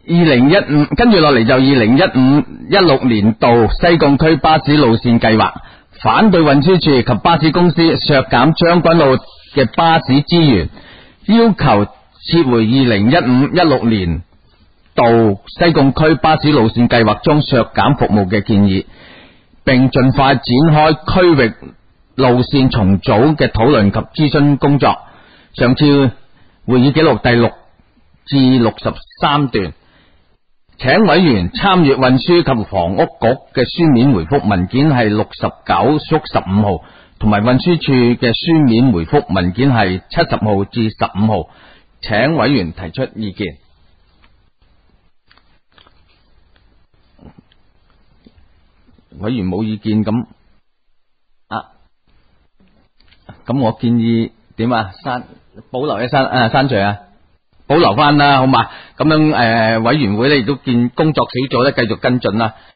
跟住落嚟就2015-16年度西貢區巴士路線計劃，反對運輸處及巴士公司削減將軍澳嘅巴士資源，要求撤回2015-16年度西貢區巴士路線計劃中削減服務嘅建議，並盡快展開區域路線重組嘅討論及諮詢工作。上次會議記錄第6至63段，請委員參閱運輸及房屋局嘅書面回覆文件係69/15號，同埋運輸處嘅書面回覆文件係70號至15號，請委員提出意見。委員冇意見咁我建議點啊？保留一刪除啊？保留翻啦，好嘛？咁樣委員會咧亦都見工作小組咧繼續跟進啦。